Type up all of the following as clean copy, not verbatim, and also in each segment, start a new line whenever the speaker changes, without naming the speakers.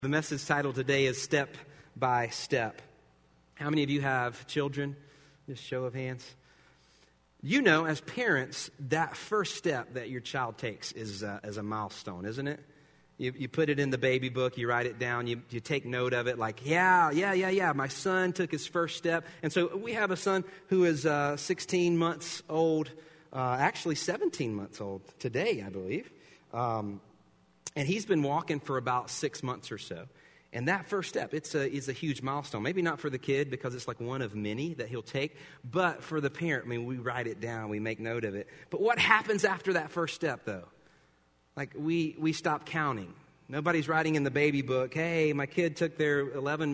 The message title today is Step by Step. How many of you have children? Just show of hands. You know, as parents, that first step that your child takes is a milestone, isn't it? You put it in the baby book, you write it down, you take note of it like, yeah, my son took his first step. And so we have a son who is 16 months old, actually 17 months old today, I believe. And he's been walking for about 6 months or so. And that first step, is a huge milestone. Maybe not for the kid because it's like one of many that he'll take. But for the parent, we write it down, we make note of it. But what happens after that first step, though? Like we stop counting. Nobody's writing in the baby book, hey, my kid took their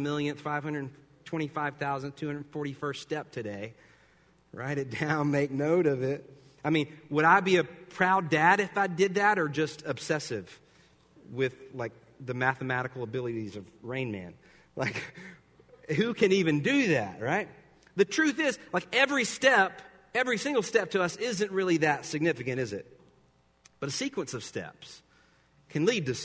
11,525,241st step today. Write it down, make note of it. Would I be a proud dad if I did that, or just obsessive with like the mathematical abilities of Rain Man? Like, who can even do that, right? The truth is, like every single step to us isn't really that significant, is it? But a sequence of steps can lead to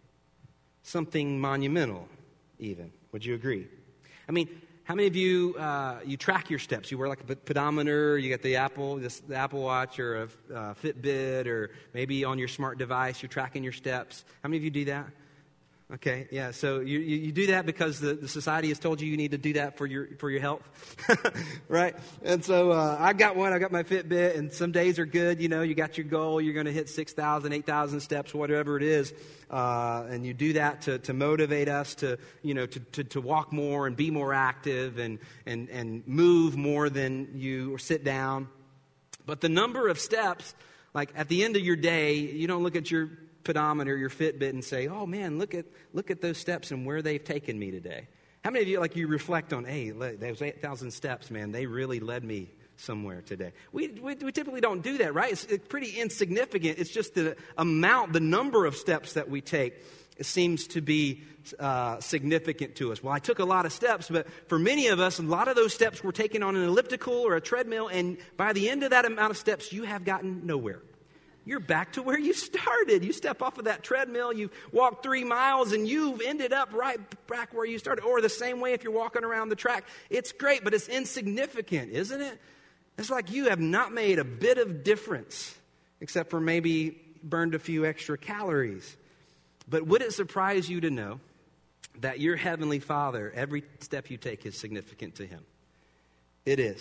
something monumental even. Would you agree? How many of you, you track your steps? You wear like a pedometer, you got the Apple Watch or a Fitbit, or maybe on your smart device, you're tracking your steps. How many of you do that? Okay, yeah, so you do that because the society has told you need to do that for your health, right? And so I got one, I got my Fitbit, and some days are good, you got your goal, you're going to hit 6,000, 8,000 steps, whatever it is, and you do that to motivate us to walk more and be more active and move more than you sit down. But the number of steps, like at the end of your day, you don't look at your pedometer, your Fitbit, and say, oh man, look at those steps and where they've taken me today. How many of you, you reflect on, hey, those 8,000 steps, man, they really led me somewhere today? We typically don't do that, right? It's pretty insignificant. It's just the number of steps that we take, it seems to be significant to us. Well, I took a lot of steps, but for many of us, a lot of those steps were taken on an elliptical or a treadmill, and by the end of that amount of steps, you have gotten nowhere. You're back to where you started. You step off of that treadmill, you walk 3 miles, and you've ended up right back where you started. Or the same way if you're walking around the track. It's great, but it's insignificant, isn't it? It's like you have not made a bit of difference, except for maybe burned a few extra calories. But would it surprise you to know that your Heavenly Father, every step you take is significant to Him? It is.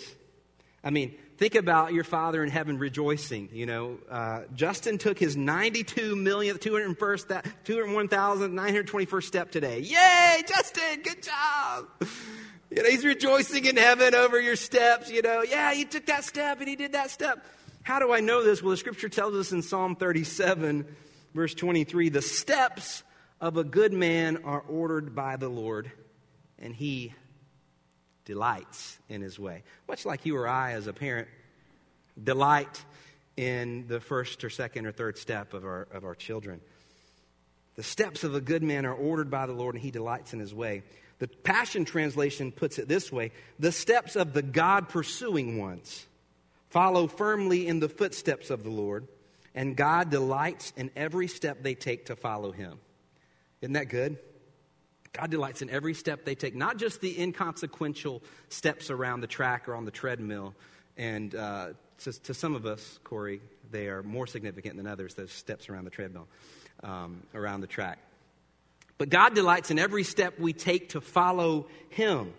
Think about your Father in heaven rejoicing. Justin took his 92,201,921st step today. Yay, Justin, good job. He's rejoicing in heaven over your steps. Yeah, he took that step and he did that step. How do I know this? Well, the scripture tells us in Psalm 37, verse 23, the steps of a good man are ordered by the Lord, and He delights in His way. Much like you or I as a parent delight in the first or second or third step of our children. The steps of a good man are ordered by the Lord, and He delights in His way. The Passion Translation puts it this way: the steps of the God-pursuing ones follow firmly in the footsteps of the Lord, and God delights in every step they take to follow Him. Isn't that good? God delights in every step they take, not just the inconsequential steps around the track or on the treadmill. And to some of us, Corey, they are more significant than others, those steps around the treadmill, around the track. But God delights in every step we take to follow Him.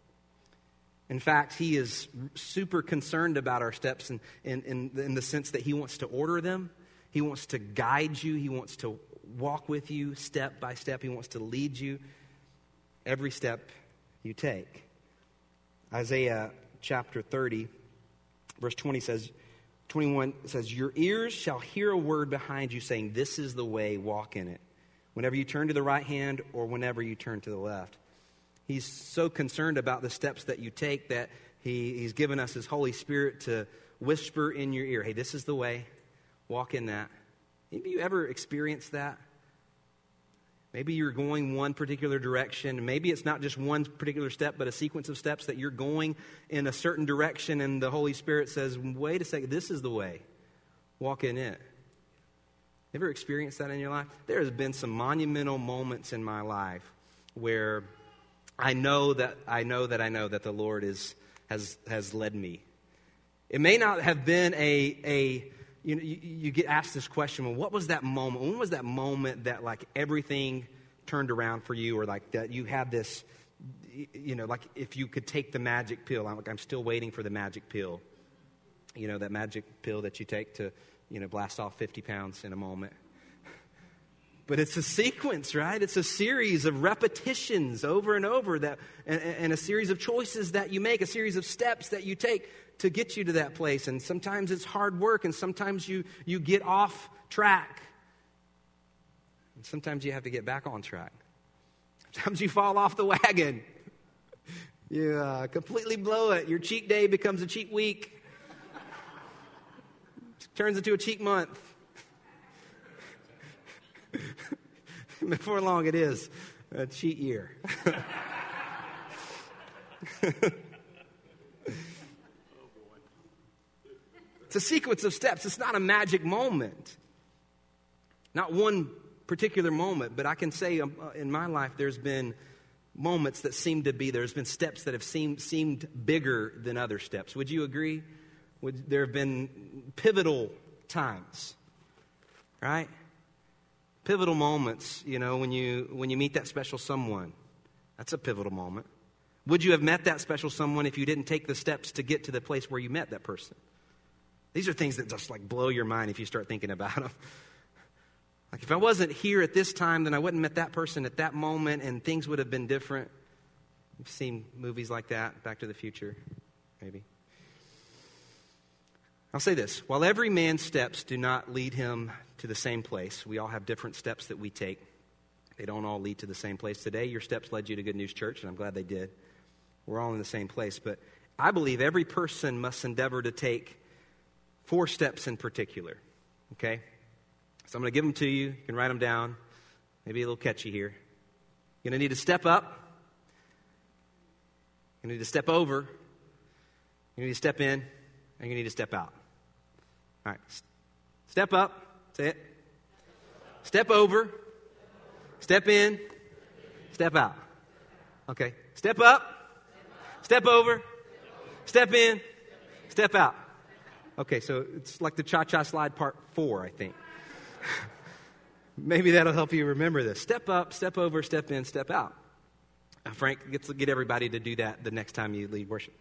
In fact, He is super concerned about our steps in the sense that He wants to order them. He wants to guide you. He wants to walk with you step by step. He wants to lead you every step you take. Isaiah chapter 30, verse 21 says, your ears shall hear a word behind you saying, this is the way, walk in it. Whenever you turn to the right hand or whenever you turn to the left. He's so concerned about the steps that you take that He's given us His Holy Spirit to whisper in your ear, hey, this is the way, walk in that. Have you ever experienced that? Maybe you're going one particular direction. Maybe it's not just one particular step, but a sequence of steps that you're going in a certain direction, and the Holy Spirit says, wait a second, this is the way. Walk in it. Ever experienced that in your life? There has been some monumental moments in my life where I know that the Lord has led me. It may not have been you get asked this question, well, what was that moment? When was that moment that like everything turned around for you, or like that you had this, like if you could take the magic pill? I'm still waiting for the magic pill. That magic pill that you take to, blast off 50 pounds in a moment. But it's a sequence, right? It's a series of repetitions over and over and a series of choices that you make, a series of steps that you take to get you to that place. And sometimes it's hard work, and sometimes you get off track. And sometimes you have to get back on track. Sometimes you fall off the wagon. You completely blow it. Your cheat day becomes a cheat week. Turns into a cheat month. Before long, it is a cheat year. It's a sequence of steps. It's not a magic moment. Not one particular moment, but I can say in my life there's been moments that seem to be, there's been steps that have seemed bigger than other steps. Would you agree? There have been pivotal times, right? Pivotal moments, when you meet that special someone. That's a pivotal moment. Would you have met that special someone if you didn't take the steps to get to the place where you met that person? These are things that just like blow your mind if you start thinking about them. Like if I wasn't here at this time, then I wouldn't have met that person at that moment, and things would have been different. You've seen movies like that, Back to the Future, maybe. I'll say this. While every man's steps do not lead him to the same place, we all have different steps that we take. They don't all lead to the same place. Today, your steps led you to Good News Church, and I'm glad they did. We're all in the same place. But I believe every person must endeavor to take 4 steps in particular. Okay? So I'm going to give them to you. You can write them down. Maybe a little catchy here. You're going to need to step up. You need to step over. You need to step in. And you need to step out. All right. Step up. Say it. Step over. Step in. Step out. Okay. Step up. Step over. Step in. Step out. Okay, so it's like the cha-cha slide part 4, I think. Maybe that'll help you remember this. Step up, step over, step in, step out. Frank, get everybody to do that the next time you lead worship.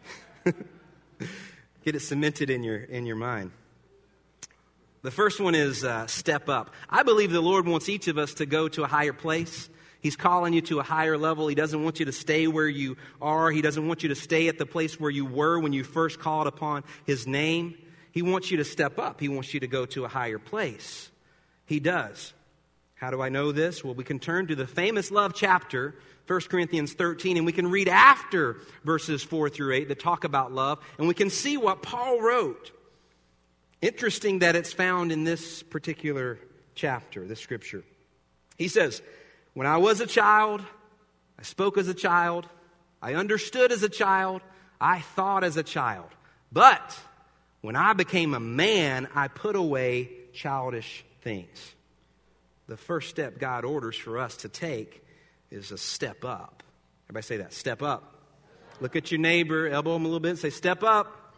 Get it cemented in your mind. The first one is step up. I believe the Lord wants each of us to go to a higher place. He's calling you to a higher level. He doesn't want you to stay where you are. He doesn't want you to stay at the place where you were when you first called upon His name. He wants you to step up. He wants you to go to a higher place. He does. How do I know this? Well, we can turn to the famous love chapter, 1 Corinthians 13, and we can read after verses 4 through 8 that talk about love, and we can see what Paul wrote. Interesting that it's found in this particular chapter, this scripture. He says, "When I was a child, I spoke as a child, I understood as a child, I thought as a child. But when I became a man, I put away childish things." The first step God orders for us to take is a step up. Everybody say that, step up. Look at your neighbor, elbow him a little bit, and say, step up.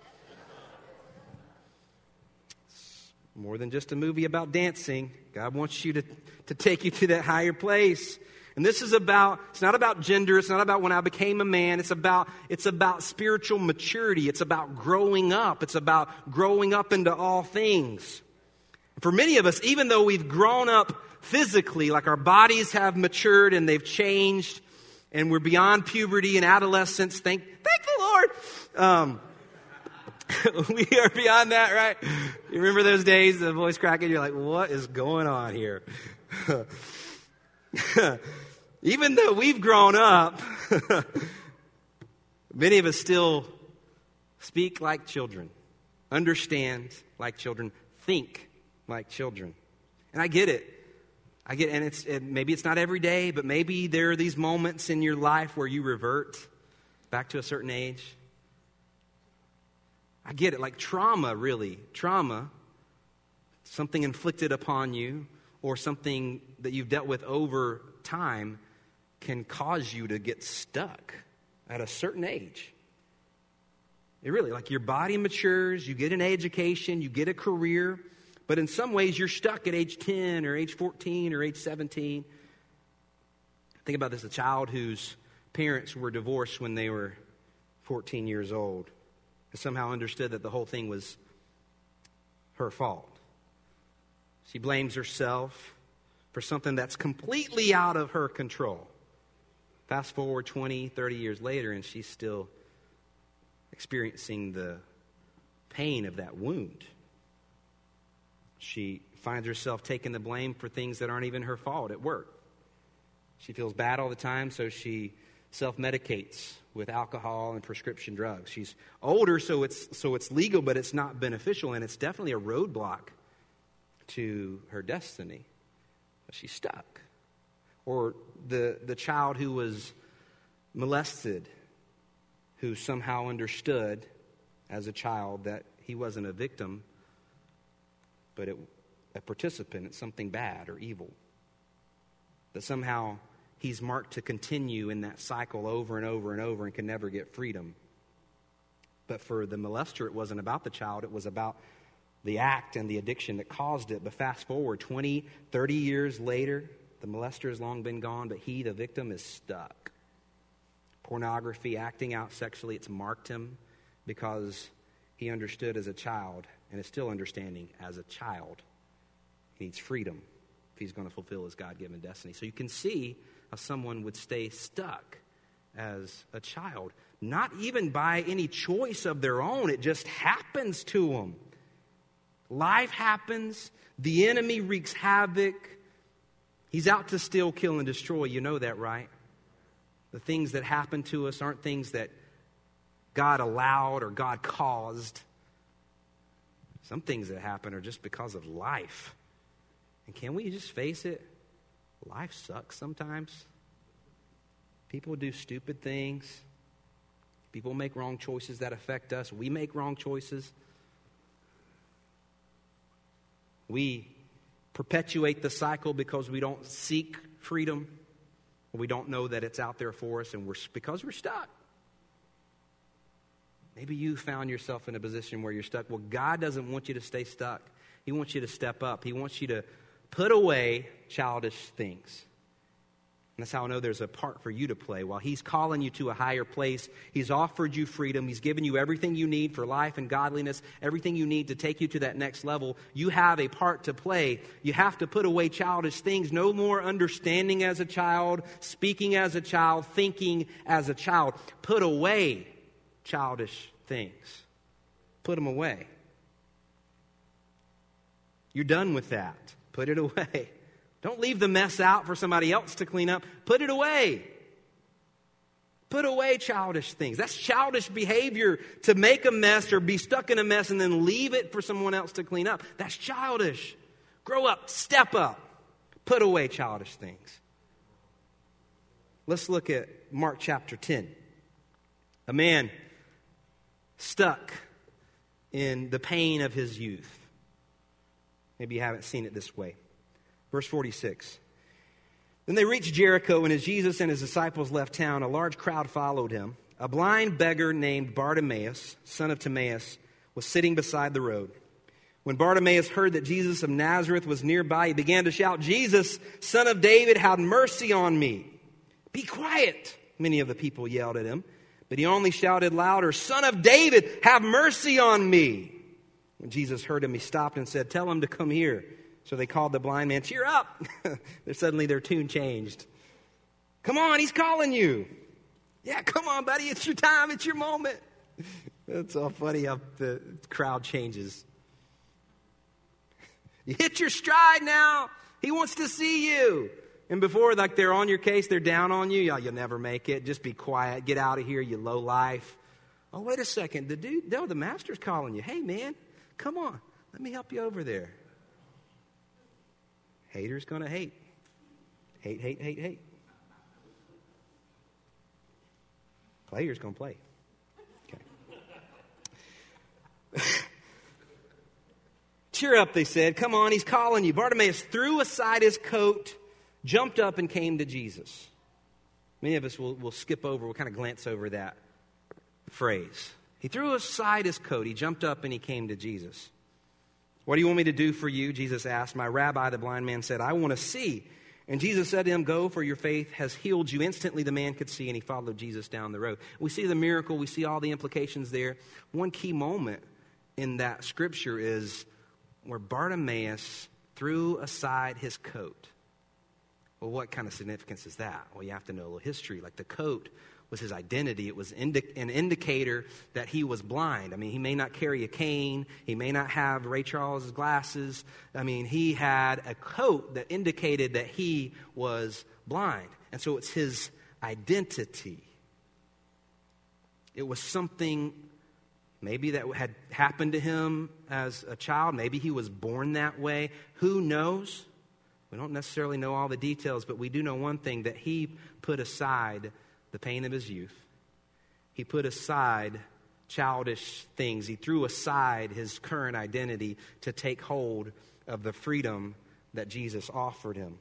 It's more than just a movie about dancing. God wants you to take you to that higher place. And this is it's not about gender. It's not about when I became a man. It's about spiritual maturity. It's about growing up. It's about growing up into all things. For many of us, even though we've grown up physically, like our bodies have matured and they've changed, and we're beyond puberty and adolescence, thank the Lord. We are beyond that, right? You remember those days, the voice cracking, you're like, what is going on here? Even though we've grown up, many of us still speak like children, understand like children, think like children. And I get it. And maybe it's not every day, but maybe there are these moments in your life where you revert back to a certain age. I get it. Like trauma, something inflicted upon you, or something that you've dealt with over time can cause you to get stuck at a certain age. It really, like your body matures, you get an education, you get a career, but in some ways you're stuck at age 10 or age 14 or age 17. Think about this, a child whose parents were divorced when they were 14 years old and somehow understood that the whole thing was her fault. She blames herself for something that's completely out of her control. Fast forward 20, 30 years later, and she's still experiencing the pain of that wound. She finds herself taking the blame for things that aren't even her fault at work. She feels bad all the time, so she self-medicates with alcohol and prescription drugs. She's older, so it's legal, but it's not beneficial, and it's definitely a roadblock to her destiny. But she's stuck. Or the child who was molested, who somehow understood as a child that he wasn't a victim, but a participant in something bad or evil. That somehow he's marked to continue in that cycle over and over and over and can never get freedom. But for the molester, it wasn't about the child, it was about the act and the addiction that caused it. But fast forward 20, 30 years later, the molester has long been gone, but he, the victim, is stuck. Pornography, acting out sexually, it's marked him because he understood as a child and is still understanding as a child. He needs freedom if he's going to fulfill his God-given destiny. So you can see how someone would stay stuck as a child, not even by any choice of their own. It just happens to them. Life happens. The enemy wreaks havoc. He's out to steal, kill, and destroy. You know that, right? The things that happen to us aren't things that God allowed or God caused. Some things that happen are just because of life. And can we just face it? Life sucks sometimes. People do stupid things. People make wrong choices that affect us. We make wrong choices. We perpetuate the cycle because we don't seek freedom. We don't know that it's out there for us, and because we're stuck. Maybe you found yourself in a position where you're stuck. Well, God doesn't want you to stay stuck. He wants you to step up. He wants you to put away childish things. And that's how I know there's a part for you to play. While He's calling you to a higher place, He's offered you freedom. He's given you everything you need for life and godliness, everything you need to take you to that next level. You have a part to play. You have to put away childish things. No more understanding as a child, speaking as a child, thinking as a child. Put away childish things. Put them away. You're done with that. Put it away. Don't leave the mess out for somebody else to clean up. Put it away. Put away childish things. That's childish behavior, to make a mess or be stuck in a mess and then leave it for someone else to clean up. That's childish. Grow up. Step up. Put away childish things. Let's look at Mark chapter 10. A man stuck in the pain of his youth. Maybe you haven't seen it this way. Verse 46. Then they reached Jericho, and as Jesus and his disciples left town, a large crowd followed him. A blind beggar named Bartimaeus, son of Timaeus, was sitting beside the road. When Bartimaeus heard that Jesus of Nazareth was nearby, he began to shout, "Jesus, son of David, have mercy on me." "Be quiet," many of the people yelled at him. But he only shouted louder, "Son of David, have mercy on me." When Jesus heard him, he stopped and said, "Tell him to come here." So they called the blind man. "Cheer up." Suddenly their tune changed. "Come on, he's calling you." "Yeah, come on, buddy. It's your time. It's your moment." It's all funny how the crowd changes. "You hit your stride now. He wants to see you." And before, like, they're on your case, they're down on you. You'll never make it. Just be quiet. Get out of here, you low life. "Oh, wait a second. The master's calling you. Hey, man, come on. Let me help you over there." Haters going to hate. Hate, hate, hate, hate. Players going to play. Okay. Cheer up, they said. Come on, he's calling you. Bartimaeus threw aside his coat, jumped up, and came to Jesus. Many of us will skip over, we'll kind of glance over that phrase. He threw aside his coat, he jumped up, and he came to Jesus. What do you want me to do for you? Jesus asked. My rabbi, the blind man, said, I want to see. And Jesus said to him, go, for your faith has healed you. Instantly the man could see, and he followed Jesus down the road. We see the miracle. We see all the implications there. One key moment in that scripture is where Bartimaeus threw aside his coat. Well, what kind of significance is that? Well, you have to know a little history. Like the coat was his identity. It was an indicator that he was blind. I mean, he may not carry a cane. He may not have Ray Charles' glasses. I mean, he had a coat that indicated that he was blind. And so it's his identity. It was something maybe that had happened to him as a child. Maybe he was born that way. Who knows? We don't necessarily know all the details, but we do know one thing, that he put aside the pain of his youth. He put aside childish things. He threw aside his current identity to take hold of the freedom that Jesus offered him.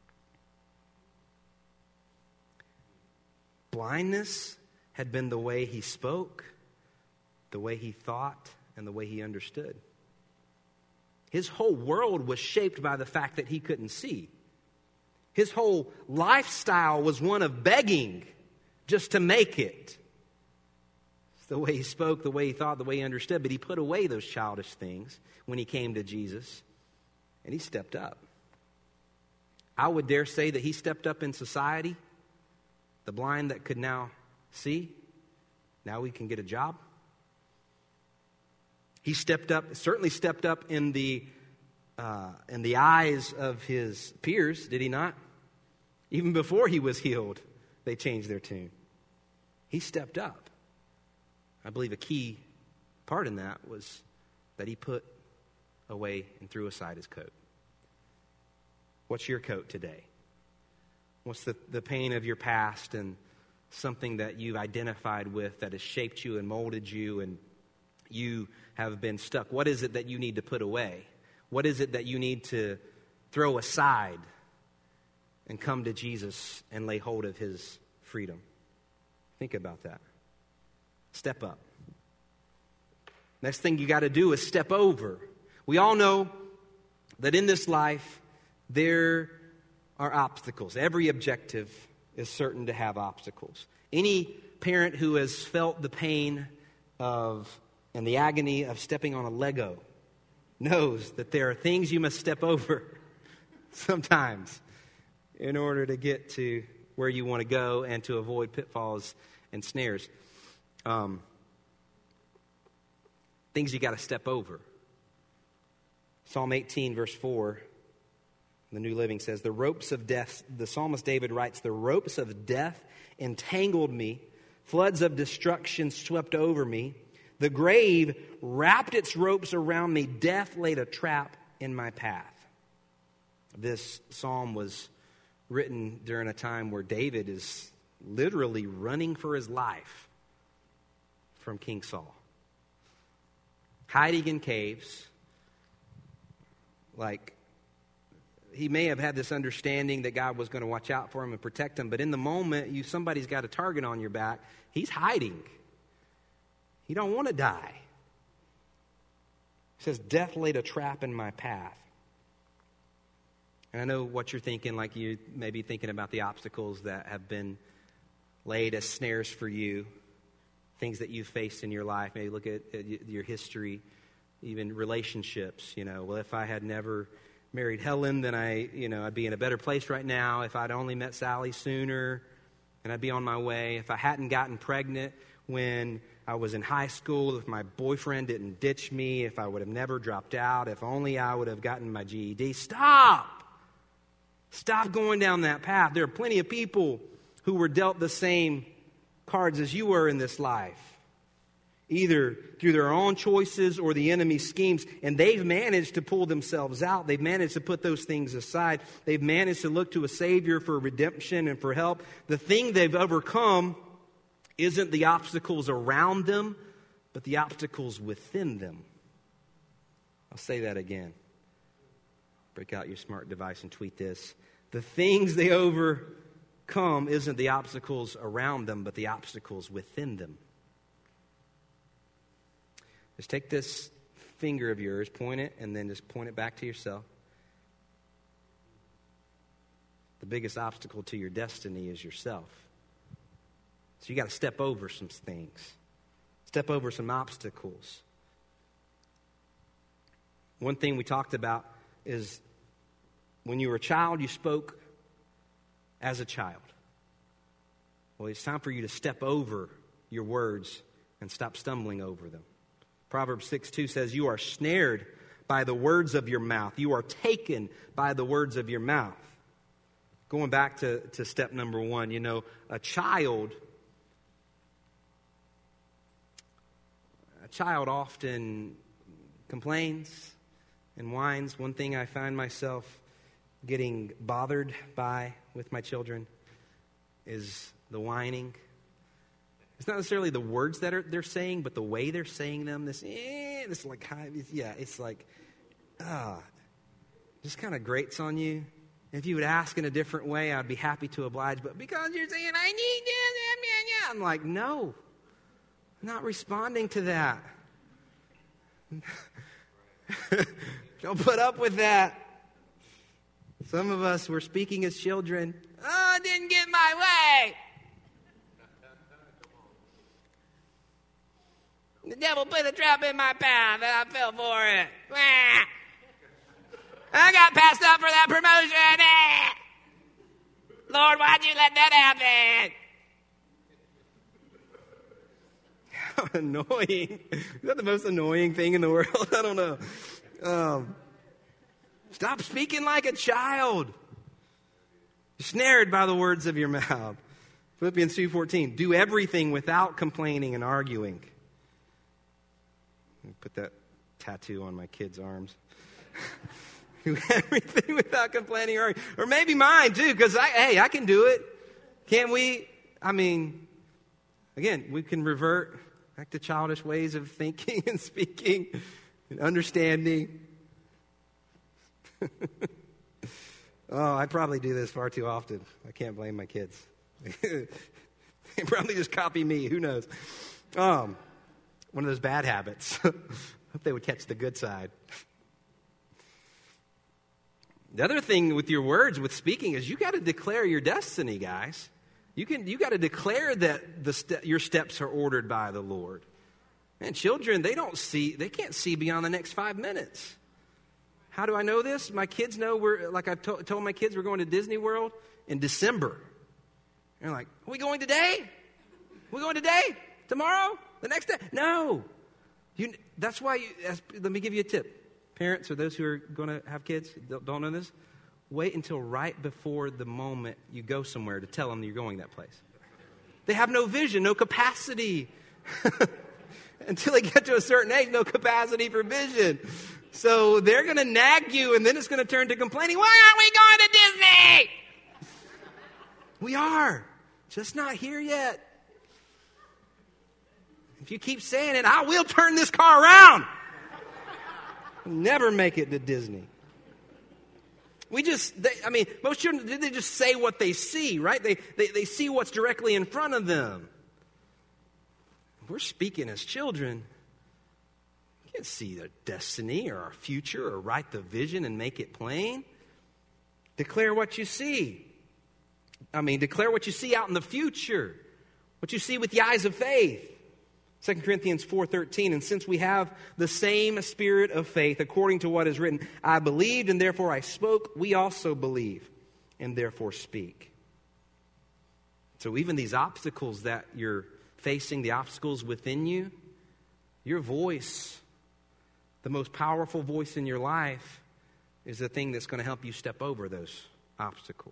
Blindness had been the way he spoke, the way he thought, and the way he understood. His whole world was shaped by the fact that he couldn't see. His whole lifestyle was one of begging just to make it. It's the way he spoke, the way he thought, the way he understood. But he put away those childish things when he came to Jesus, and he stepped up. I would dare say that he stepped up in society. The blind that could now see, now he can get a job. He stepped up, certainly stepped up in the eyes of his peers, did he not? Even before he was healed, they changed their tune. He stepped up. I believe a key part in that was that he put away and threw aside his coat. What's your coat today? What's the pain of your past and something that you've identified with that has shaped you and molded you and you have been stuck? What is it that you need to put away? What is it that you need to throw aside and come to Jesus and lay hold of his freedom? Think about that. Step up. Next thing you got to do is step over. We all know that in this life there are obstacles. Every objective is certain to have obstacles. Any parent who has felt the pain of and the agony of stepping on a Lego knows that there are things you must step over sometimes in order to get to where you want to go and to avoid pitfalls and snares. Things you got to step over. Psalm 18, verse 4, the New Living says, the ropes of death, the psalmist David writes, the ropes of death entangled me, floods of destruction swept over me. The grave wrapped its ropes around me. Death laid a trap in my path. This psalm was written during a time where David is literally running for his life from King Saul. Hiding in caves. Like, he may have had this understanding that God was going to watch out for him and protect him, but in the moment, somebody's got a target on your back. He's hiding. You don't want to die. He says, death laid a trap in my path. And I know what you're thinking, like you may be thinking about the obstacles that have been laid as snares for you, things that you've faced in your life. Maybe look at your history, even relationships. Well, if I had never married Helen, then I'd be in a better place right now. If I'd only met Sally sooner, and I'd be on my way. If I hadn't gotten pregnant when I was in high school, if my boyfriend didn't ditch me, if I would have never dropped out, if only I would have gotten my GED. Stop going down that path. There are plenty of people who were dealt the same cards as you were in this life, either through their own choices or the enemy's schemes, and they've managed to pull themselves out. They've managed to put those things aside. They've managed to look to a Savior for redemption and for help. The thing they've overcome isn't the obstacles around them, but the obstacles within them. I'll say that again. Break out your smart device and tweet this. The things they overcome isn't the obstacles around them, but the obstacles within them. Just take this finger of yours, point it, and then just point it back to yourself. The biggest obstacle to your destiny is yourself. So you got to step over some things. Step over some obstacles. One thing we talked about is when you were a child, you spoke as a child. Well, it's time for you to step over your words and stop stumbling over them. Proverbs 6:2 says, you are snared by the words of your mouth. You are taken by the words of your mouth. Going back to step number one, a child often complains and whines. One thing I find myself getting bothered by with my children is the whining. It's not necessarily the words that they're saying, but the way they're saying them. This like high, it's like, just kind of grates on you. If you would ask in a different way, I'd be happy to oblige. But because you're saying, I need this, I'm like, no, I'm not responding to that. Don't put up with that. Some of us were speaking as children. Oh, I didn't get my way. The devil put a trap in my path and I fell for it. I got passed up for that promotion. Lord, why'd you let that happen? How annoying. Is that the most annoying thing in the world? I don't know. Stop speaking like a child. You're snared by the words of your mouth. Philippians 2:14. Do everything without complaining and arguing. Let me put that tattoo on my kids' arms. Do everything without complaining or arguing. Or maybe mine too, because I can do it. Can't we? I mean, again, we can revert back to childish ways of thinking and speaking and understanding. I probably do this far too often. I can't blame my kids. They probably just copy me. Who knows? One of those bad habits. Hope they would catch the good side. The other thing with your words, with speaking, is you got to declare your destiny, guys. You got to declare that your steps are ordered by the Lord. And children, they can't see beyond the next 5 minutes. How do I know this? My kids know I've told my kids we're going to Disney World in December. They're like, are we going today? Are we going today? Tomorrow? The next day? No. That's why, let me give you a tip. Parents or those who are going to have kids, don't know this, wait until right before the moment you go somewhere to tell them you're going that place. They have no vision, no capacity. Until they get to a certain age, no capacity for vision. So they're going to nag you, and then it's going to turn to complaining. Why aren't we going to Disney? We are. Just not here yet. If you keep saying it, I will turn this car around. Never make it to Disney. Most children, they just say what they see, right? They see what's directly in front of them. We're speaking as children. We can't see their destiny or our future or write the vision and make it plain. Declare what you see. Declare what you see out in the future. What you see with the eyes of faith. 2 Corinthians 4:13, and since we have the same spirit of faith, according to what is written, I believed and therefore I spoke, we also believe and therefore speak. So even these obstacles that you're facing, the obstacles within you, your voice, the most powerful voice in your life, is the thing that's going to help you step over those obstacles.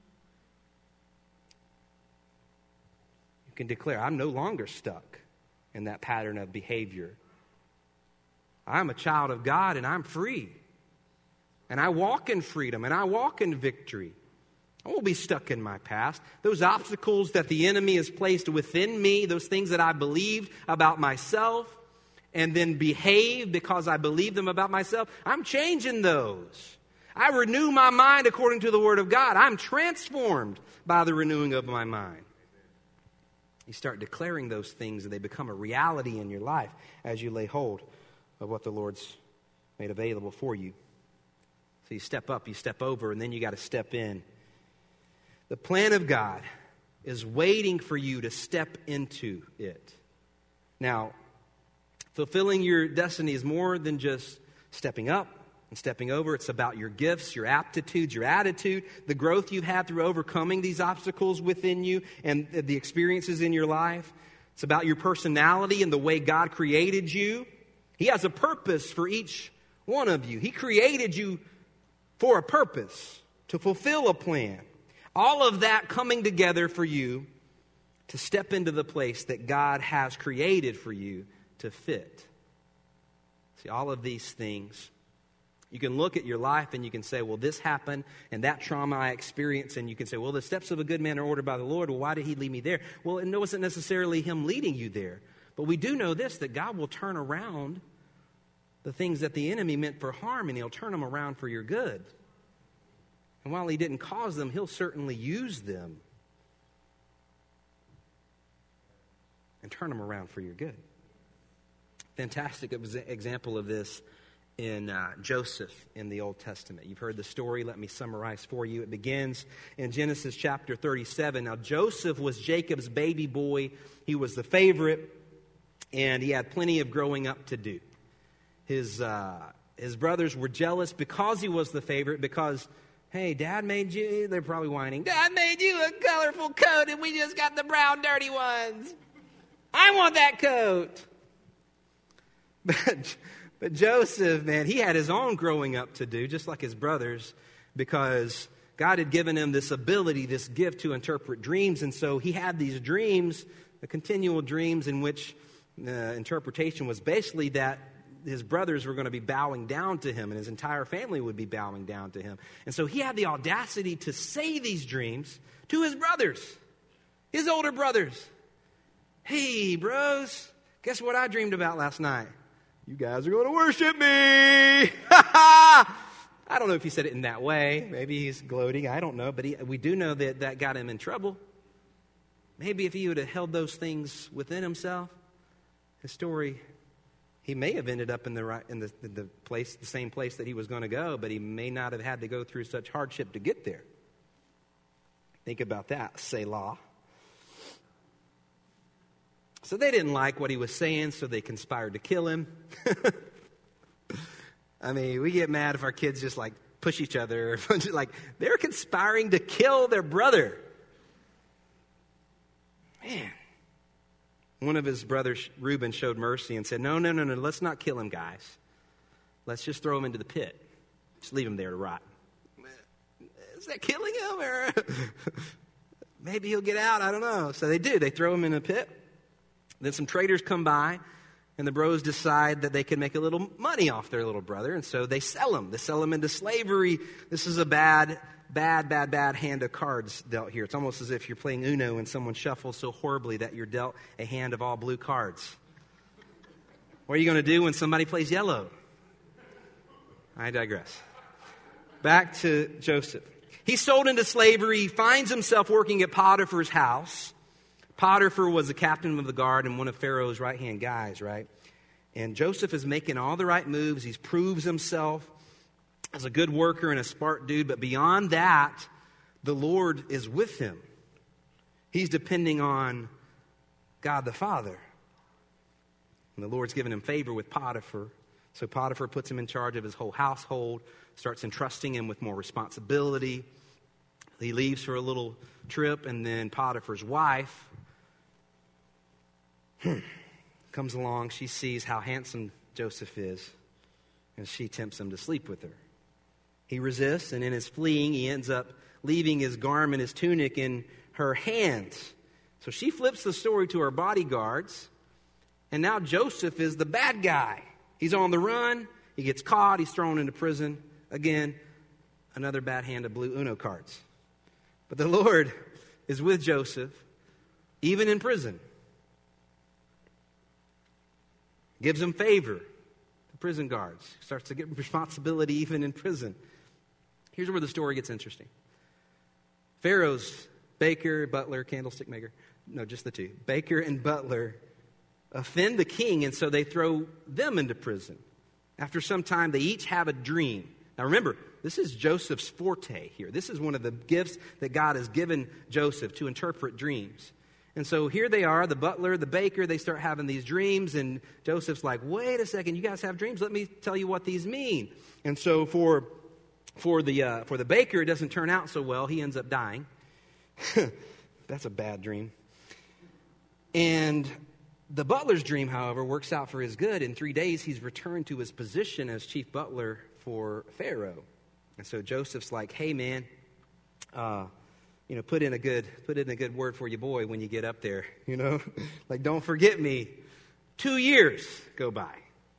You can declare, I'm no longer stuck in that pattern of behavior. I'm a child of God and I'm free. And I walk in freedom and I walk in victory. I won't be stuck in my past. Those obstacles that the enemy has placed within me, those things that I believed about myself and then behave because I believe them about myself, I'm changing those. I renew my mind according to the Word of God. I'm transformed by the renewing of my mind. You start declaring those things and they become a reality in your life as you lay hold of what the Lord's made available for you. So you step up, you step over, and then you got to step in. The plan of God is waiting for you to step into it. Now, fulfilling your destiny is more than just stepping up and stepping over. It's about your gifts, your aptitudes, your attitude, the growth you've had through overcoming these obstacles within you and the experiences in your life. It's about your personality and the way God created you. He has a purpose for each one of you. He created you for a purpose, to fulfill a plan. All of that coming together for you to step into the place that God has created for you to fit. See, all of these things, you can look at your life and you can say, well, this happened and that trauma I experienced. And you can say, well, the steps of a good man are ordered by the Lord. Well, why did he lead me there? Well, it wasn't necessarily him leading you there. But we do know this, that God will turn around the things that the enemy meant for harm, and he'll turn them around for your good. And while he didn't cause them, he'll certainly use them and turn them around for your good. Fantastic example of this in Joseph in the Old Testament. You've heard the story. Let me summarize for you. It begins in Genesis chapter 37. Now, Joseph was Jacob's baby boy. He was the favorite, and he had plenty of growing up to do. His brothers were jealous because he was the favorite, because, hey, Dad made you, they're probably whining, Dad made you a colorful coat and we just got the brown dirty ones. I want that coat. But Joseph, man, he had his own growing up to do, just like his brothers, because God had given him this ability, this gift to interpret dreams. And so he had these dreams, the continual dreams in which the interpretation was basically that his brothers were going to be bowing down to him and his entire family would be bowing down to him. And so he had the audacity to say these dreams to his brothers, his older brothers. Hey, bros, guess what I dreamed about last night? You guys are going to worship me. I don't know if he said it in that way. Maybe he's gloating. I don't know. But we do know that got him in trouble. Maybe if he would have held those things within himself, his story, he may have ended up in the place, the same place that he was going to go, but he may not have had to go through such hardship to get there. Think about that, Selah. So they didn't like what he was saying, so they conspired to kill him. I mean, we get mad if our kids just like push each other. Like, they're conspiring to kill their brother. Man. One of his brothers, Reuben, showed mercy and said, no, let's not kill him, guys. Let's just throw him into the pit. Just leave him there to rot. Is that killing him? Or maybe he'll get out, I don't know. So they do. They throw him in a pit. Then some traders come by, and the bros decide that they can make a little money off their little brother, and so they sell him. They sell him into slavery. This is a bad hand of cards dealt here. It's almost as if you're playing Uno and someone shuffles so horribly that you're dealt a hand of all blue cards. What are you going to do when somebody plays yellow? I digress. Back to Joseph. He's sold into slavery. He finds himself working at Potiphar's house. Potiphar was the captain of the guard and one of Pharaoh's right-hand guys, right? And Joseph is making all the right moves. He proves himself as a good worker and a smart dude. But beyond that, the Lord is with him. He's depending on God the Father. And the Lord's given him favor with Potiphar. So Potiphar puts him in charge of his whole household, starts entrusting him with more responsibility. He leaves for a little trip, and then Potiphar's wife comes along. She sees how handsome Joseph is, and she tempts him to sleep with her. He resists, and in his fleeing, he ends up leaving his garment, his tunic, in her hands. So she flips the story to her bodyguards, and now Joseph is the bad guy. He's on the run. He gets caught. He's thrown into prison. Again, another bad hand of blue Uno cards. But the Lord is with Joseph, even in prison. Gives him favor. The prison guards. Starts to get responsibility even in prison. Here's where the story gets interesting. Pharaoh's baker, butler, candlestick maker. No, just the two. Baker and butler offend the king, and so they throw them into prison. After some time, they each have a dream. Now remember, this is Joseph's forte here. This is one of the gifts that God has given Joseph, to interpret dreams. And so here they are, the butler, the baker, they start having these dreams, and Joseph's like, wait a second, you guys have dreams? Let me tell you what these mean. And so for the baker, it doesn't turn out so well. He ends up dying. That's a bad dream. And the butler's dream, however, works out for his good. In 3 days, he's returned to his position as chief butler for Pharaoh. And so Joseph's like, hey, man, put in a good word for your boy when you get up there, like, don't forget me. 2 years go by.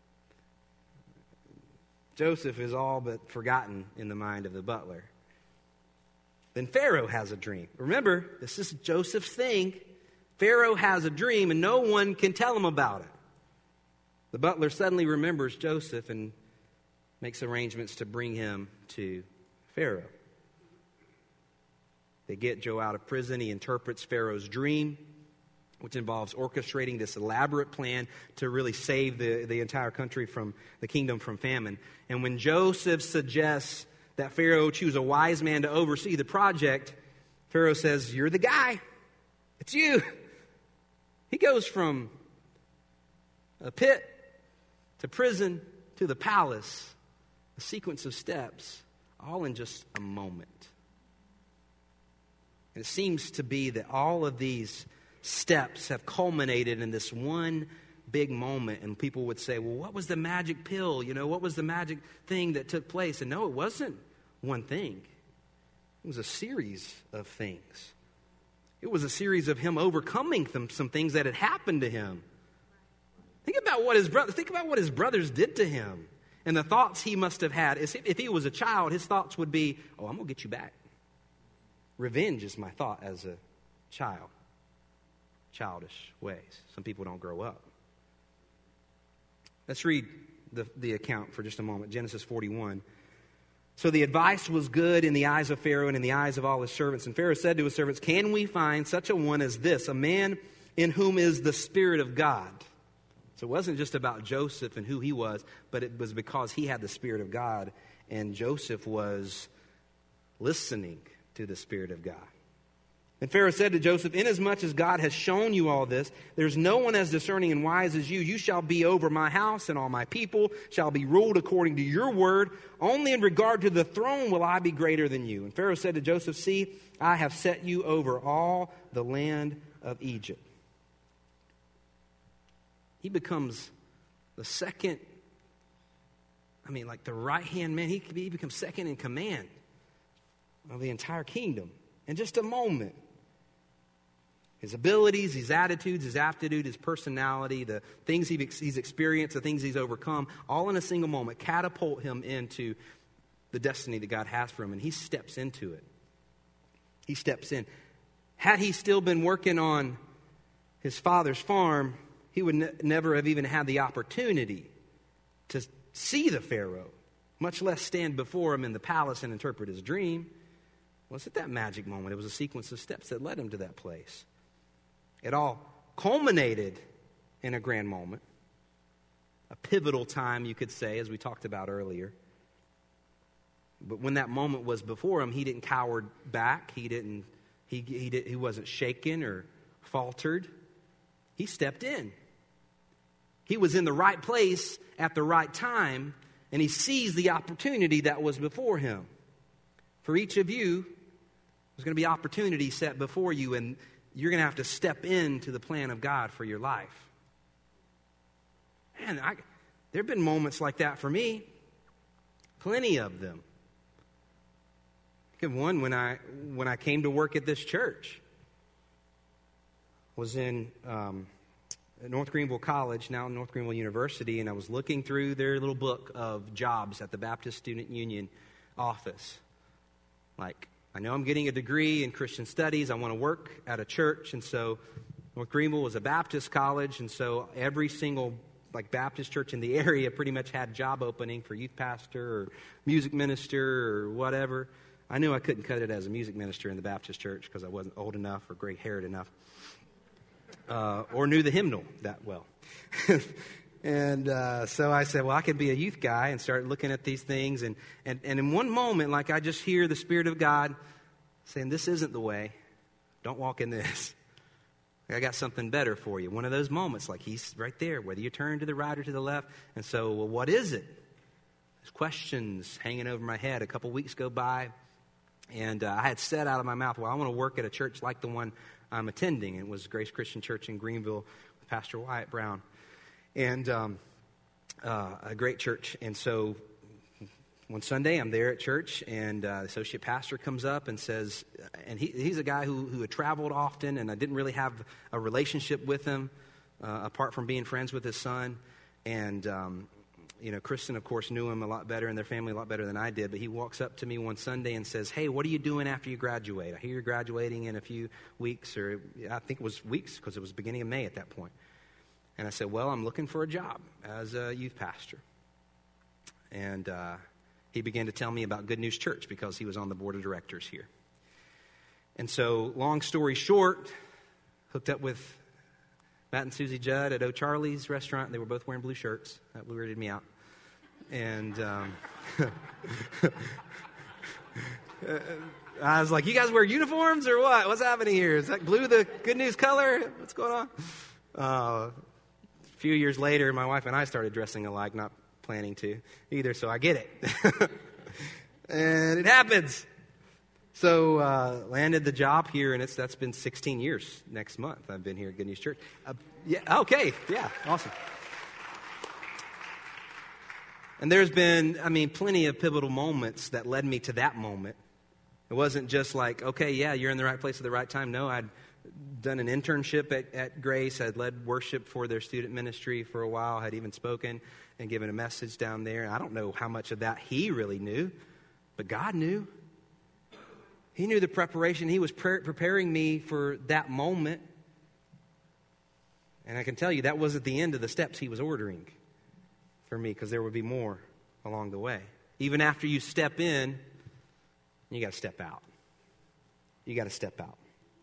Joseph is all but forgotten in the mind of the butler. Then Pharaoh has a dream. Remember, this is Joseph's thing. Pharaoh has a dream and no one can tell him about it. The butler suddenly remembers Joseph and makes arrangements to bring him to Pharaoh. They get Joe out of prison. He interprets Pharaoh's dream, which involves orchestrating this elaborate plan to really save the entire country from the kingdom from famine. And when Joseph suggests that Pharaoh choose a wise man to oversee the project, Pharaoh says, you're the guy. It's you. He goes from a pit to prison to the palace, a sequence of steps, all in just a moment. And it seems to be that all of these steps have culminated in this one big moment. And people would say, well, what was the magic pill? What was the magic thing that took place? And no, it wasn't one thing. It was a series of things. It was a series of him overcoming some things that had happened to him. Think about what his brothers did to him. And the thoughts he must have had. If he was a child, his thoughts would be, oh, I'm going to get you back. Revenge is my thought as a child. Childish ways. Some people don't grow up. Let's read the account for just a moment. Genesis 41. So the advice was good in the eyes of Pharaoh and in the eyes of all his servants. And Pharaoh said to his servants, can we find such a one as this, a man in whom is the Spirit of God? So it wasn't just about Joseph and who he was, but it was because he had the Spirit of God, and Joseph was listening to the Spirit of God. And Pharaoh said to Joseph, inasmuch as God has shown you all this, there's no one as discerning and wise as you. You shall be over my house, and all my people shall be ruled according to your word. Only in regard to the throne will I be greater than you. And Pharaoh said to Joseph, see, I have set you over all the land of Egypt. He becomes the second, the right-hand man. He becomes second in command of the entire kingdom in just a moment. His abilities, his attitudes, his aptitude, his personality, the things he's experienced, the things he's overcome, all in a single moment catapult him into the destiny that God has for him. And he steps into it. He steps in. Had he still been working on his father's farm, he would never have even had the opportunity to see the Pharaoh, much less stand before him in the palace and interpret his dream. Well, it's at that magic moment. It was a sequence of steps that led him to that place. It all culminated in a grand moment, a pivotal time, you could say, as we talked about earlier. But when that moment was before him, he didn't cower back. He wasn't shaken or faltered. He stepped in. He was in the right place at the right time, and he seized the opportunity that was before him. For each of you, there's going to be opportunity set before you, and you're going to have to step into the plan of God for your life. Man, there have been moments like that for me. Plenty of them. I think of one when I came to work at this church. I was in North Greenville College, now North Greenville University, and I was looking through their little book of jobs at the Baptist Student Union office. I know I'm getting a degree in Christian studies. I want to work at a church. And so North Greenville was a Baptist college. And so every single like Baptist church in the area pretty much had job opening for youth pastor or music minister or whatever. I knew I couldn't cut it as a music minister in the Baptist church because I wasn't old enough or gray-haired enough or knew the hymnal that well. And so I said, well, I could be a youth guy, and start looking at these things. And in one moment, like, I just hear the Spirit of God saying, this isn't the way. Don't walk in this. I got something better for you. One of those moments, like he's right there, whether you turn to the right or to the left. And so, well, what is it? There's questions hanging over my head. A couple weeks go by, and I had said out of my mouth, well, I want to work at a church like the one I'm attending. It was Grace Christian Church in Greenville with Pastor Wyatt Brown. And a great church. And so one Sunday I'm there at church, and the associate pastor comes up and says, and he's a guy who had traveled often, and I didn't really have a relationship with him apart from being friends with his son. And, Kristen, of course, knew him a lot better and their family a lot better than I did. But he walks up to me one Sunday and says, hey, what are you doing after you graduate? I hear you're graduating in a few weeks, or I think it was weeks because it was beginning of May at that point. And I said, well, I'm looking for a job as a youth pastor. And he began to tell me about Good News Church because he was on the board of directors here. And so, long story short, hooked up with Matt and Susie Judd at O'Charlie's restaurant. They were both wearing blue shirts. That weirded me out. And I was like, you guys wear uniforms or what? What's happening here? Is that blue the Good News color? What's going on? A few years later, my wife and I started dressing alike, not planning to either, so I get it. And it happens. So landed the job here, and that's been 16 years next month. I've been here at Good News Church. Okay, awesome. And there's been, plenty of pivotal moments that led me to that moment. It wasn't just like, okay, yeah, you're in the right place at the right time. No, I'd done an internship at Grace. I'd led worship for their student ministry for a while. Had even spoken and given a message down there. I don't know how much of that he really knew, but God knew. He knew the preparation. He was preparing me for that moment. And I can tell you that wasn't the end of the steps he was ordering for me, because there would be more along the way. Even after you step in, you got to step out. You got to step out.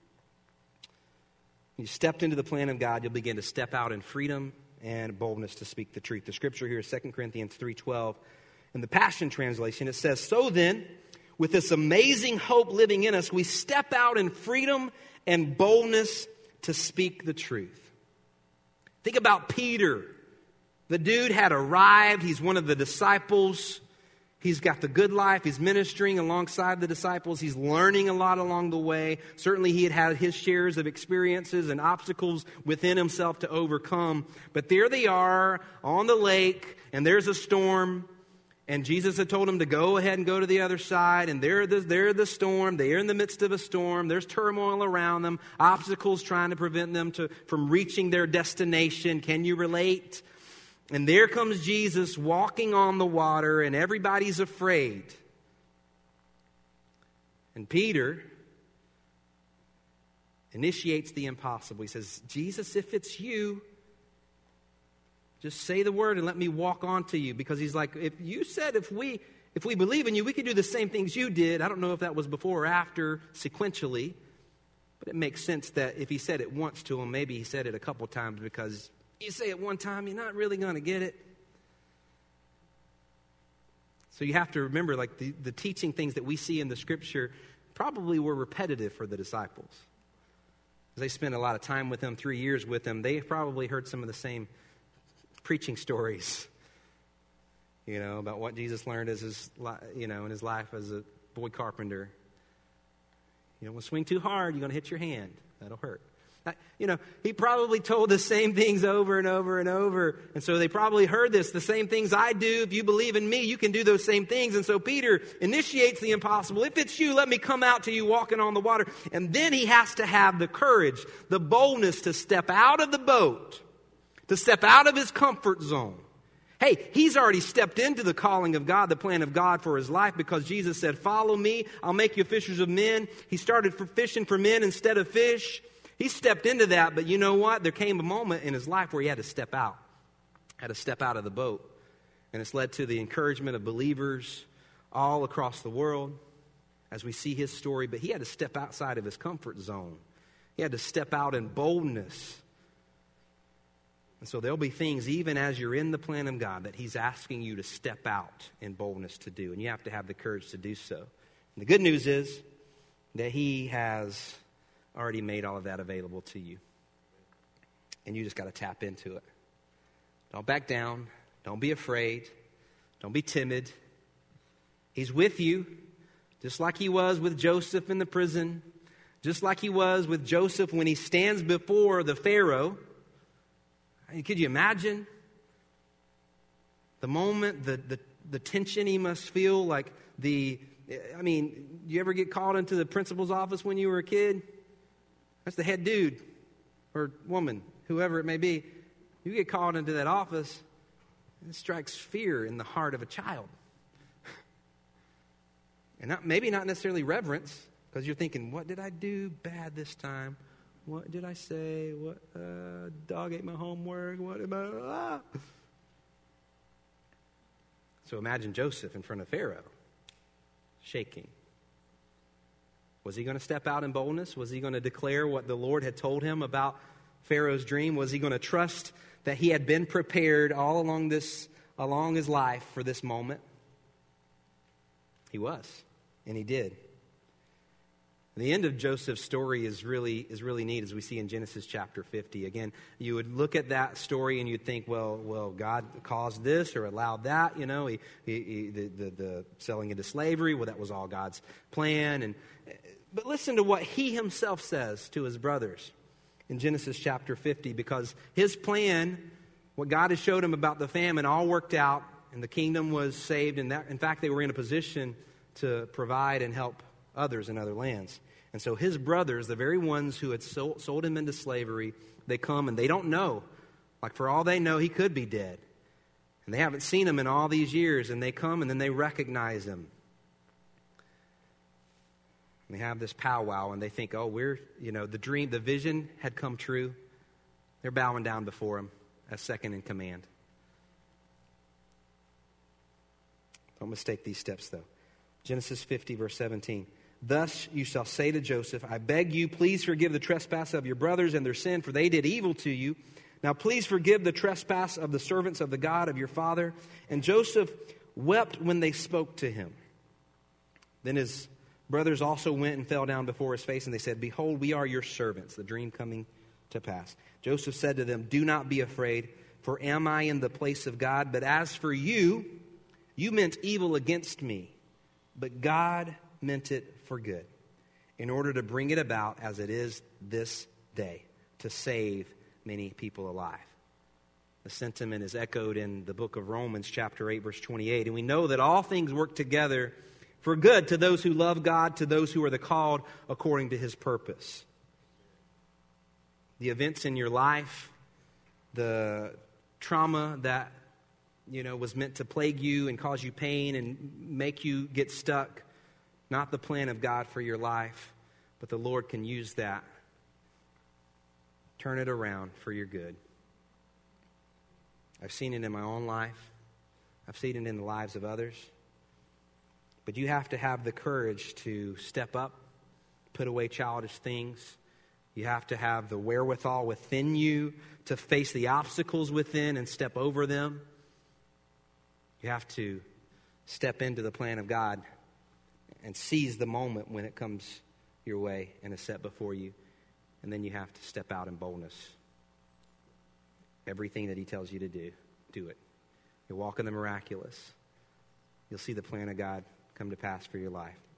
You stepped into the plan of God, you'll begin to step out in freedom and boldness to speak the truth. The scripture here is 2 Corinthians 3:12. In the Passion Translation, it says, so then, with this amazing hope living in us, we step out in freedom and boldness to speak the truth. Think about Peter. The dude had arrived. He's one of the disciples. He's got the good life. He's ministering alongside the disciples. He's learning a lot along the way. Certainly he had his shares of experiences and obstacles within himself to overcome. But there they are on the lake, and there's a storm. And Jesus had told him to go ahead and go to the other side. And they're the storm. They're in the midst of a storm. There's turmoil around them. Obstacles trying to prevent them from reaching their destination. Can you relate? And there comes Jesus walking on the water, and everybody's afraid. And Peter initiates the impossible. He says, Jesus, if it's you, just say the word and let me walk on to you. Because he's like, if you said if we believe in you, we could do the same things you did. I don't know if that was before or after sequentially, but it makes sense that if he said it once to him, maybe he said it a couple times, because you say it one time, you're not really going to get it. So you have to remember, like, the teaching things that we see in the scripture probably were repetitive for the disciples. As they spent a lot of time with him, 3 years with him, they probably heard some of the same preaching stories, about what Jesus learned as in his life as a boy carpenter. You don't want to swing too hard, you're going to hit your hand. That'll hurt. He probably told the same things over and over and over. And so they probably heard this. The same things I do. If you believe in me, you can do those same things. And so Peter initiates the impossible. If it's you, let me come out to you walking on the water. And then he has to have the courage, the boldness to step out of the boat, to step out of his comfort zone. Hey, he's already stepped into the calling of God, the plan of God for his life, because Jesus said, follow me, I'll make you fishers of men. He started fishing for men instead of fish. He stepped into that, but you know what? There came a moment in his life where he had to step out. had to step out of the boat. And it's led to the encouragement of believers all across the world as we see his story. But he had to step outside of his comfort zone. He had to step out in boldness. And so there'll be things, even as you're in the plan of God, that he's asking you to step out in boldness to do. And you have to have the courage to do so. And the good news is that he has already made all of that available to you. And you just got to tap into it. Don't back down. Don't be afraid. Don't be timid. He's with you, just like he was with Joseph in the prison, just like he was with Joseph when he stands before the Pharaoh. Could you imagine the moment, the tension he must feel? You ever get called into the principal's office when you were a kid? That's the head dude or woman, whoever it may be. You get called into that office, it strikes fear in the heart of a child. And maybe not necessarily reverence, because you're thinking, what did I do bad this time? What did I say? What dog ate my homework? What am I? So imagine Joseph in front of Pharaoh, shaking. Was he going to step out in boldness? Was he going to declare what the Lord had told him about Pharaoh's dream? Was he going to trust that he had been prepared all along his life for this moment? He was, and he did. The end of Joseph's story is really neat, as we see in Genesis chapter 50. Again, you would look at that story and you'd think, well, God caused this or allowed that. The selling into slavery, well, that was all God's plan. But listen to what he himself says to his brothers in Genesis chapter 50, because his plan, what God has showed him about the famine, all worked out, and the kingdom was saved. And in fact, they were in a position to provide and help others in other lands. And so his brothers, the very ones who had sold him into slavery, they come and they don't know. Like, for all they know, he could be dead. And they haven't seen him in all these years, and they come and then they recognize him. And they have this powwow, and they think, the dream, the vision had come true. They're bowing down before him as second in command. Don't mistake these steps, though. Genesis 50, verse 17. Thus you shall say to Joseph, I beg you, please forgive the trespass of your brothers and their sin, for they did evil to you. Now please forgive the trespass of the servants of the God of your father. And Joseph wept when they spoke to him. Then his brothers also went and fell down before his face, and they said, Behold, we are your servants, the dream coming to pass. Joseph said to them, Do not be afraid, for am I in the place of God? But as for you, you meant evil against me, but God meant it for good, in order to bring it about as it is this day, to save many people alive. The sentiment is echoed in the book of Romans chapter 8, verse 28. And we know that all things work together for good to those who love God, to those who are the called according to his purpose. The events in your life, the trauma that was meant to plague you and cause you pain and make you get stuck, not the plan of God for your life, but the Lord can use that. Turn it around for your good. I've seen it in my own life. I've seen it in the lives of others. But you have to have the courage to step up, put away childish things. You have to have the wherewithal within you to face the obstacles within and step over them. You have to step into the plan of God and seize the moment when it comes your way and is set before you. And then you have to step out in boldness. Everything that he tells you to do, do it. You'll walk in the miraculous. You'll see the plan of God come to pass for your life.